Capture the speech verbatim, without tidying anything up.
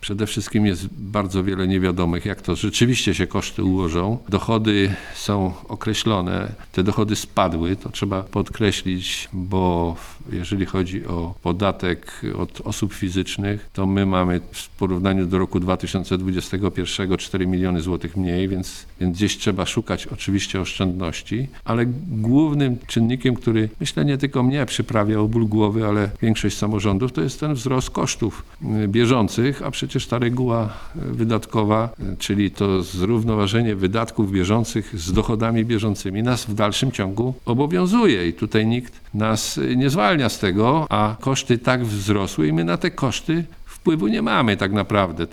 Przede wszystkim jest bardzo wiele niewiadomych, jak to rzeczywiście się koszty ułożą. Dochody są określone, te dochody spadły, to trzeba podkreślić, bo jeżeli chodzi o podatek od osób fizycznych, to my mamy w porównaniu do roku dwa tysiące dwudziestego pierwszego cztery miliony złotych mniej, więc, więc gdzieś trzeba szukać oczywiście oszczędności, ale głównym czynnikiem, który myślę nie tylko mnie przyprawia o ból głowy, ale większość samorządów, to jest ten wzrost kosztów bieżących, a przecież ta reguła wydatkowa, czyli to zrównoważenie wydatków bieżących z dochodami bieżącymi nas w dalszym ciągu obowiązuje i tutaj nikt nas nie zwalnia z tego, a koszty tak wzrosły i my na te koszty wpływu nie mamy tak naprawdę.